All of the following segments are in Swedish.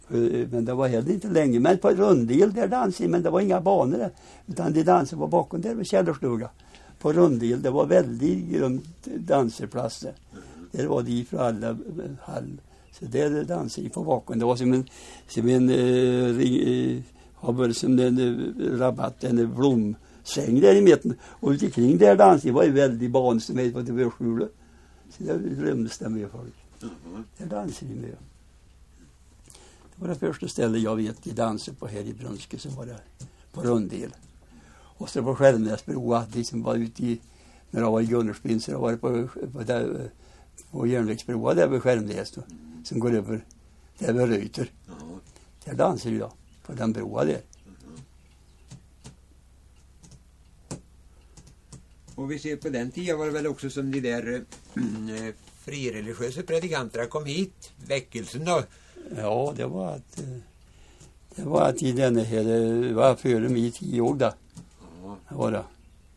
Men det var heller inte länge. Men på Runddel där dansade, men det var inga banor där. Utan de dansade på bakom där vid Källarstuga. På Runddel, det var väldigt grönt danserplatser. Där var de från alla hall. Så där dansade de på bakom. Det var som en rabatt, en blomsäng där i mitten. Och utikring där dansade var ju väldigt banor som heter på TV7. Så där rymdes det med folk. Där dansade de med. Det var det första stället jag vet i danser på här i Brunske, som var där på Runddel. Och så på Skärmnäsbro, liksom var ute i, när jag var i Gunnarsbyn, så jag var på järnvägsbroa där vid Skärmnäs då, som går över där vid Reuter. Där dansade jag på den broa där. Och vi ser på den tiden var det väl också som de där frireligiösa predikanterna kom hit, väckelsen då. Ja, det var att i den här, det var före mig 10 år då. Det var det.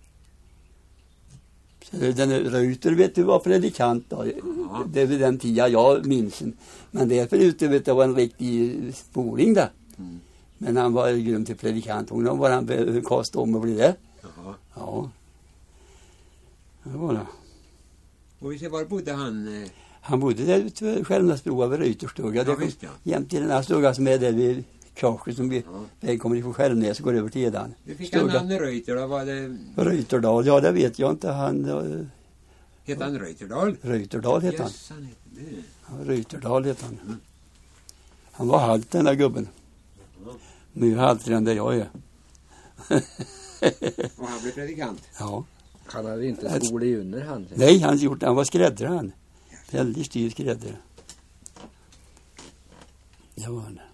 Så den Reuter, vet du, var predikant då. Det är den tiden jag minns. Men det förut, vet du, var en riktig spoling där. Men han var grym till predikant. Hon var han kastade om och blev det. Ja. Det var det. Och vi ser, var bodde han? Han bodde där ute vid Skärmnäsbroa vid Reuterstuga. Ja, visst, ja. Jämt i den här stugan som är där vid Karsjö, som vi kommer ifrån Skärmnäs och går över till Edan. Du fick han namn Reuter då? Var det... Reuterdal, ja det vet jag inte. Hette han Reuterdal? Reuterdal hette han. Yes, han hette det. Ja, Reuterdal hette han. Han var halt, den där gubben. Nu är haltare än där jag är. Och han blev predikant? Ja. Han hade inte skol i under han. Nej, han var skräddare han. Väldigt styr skräddare. Det var han.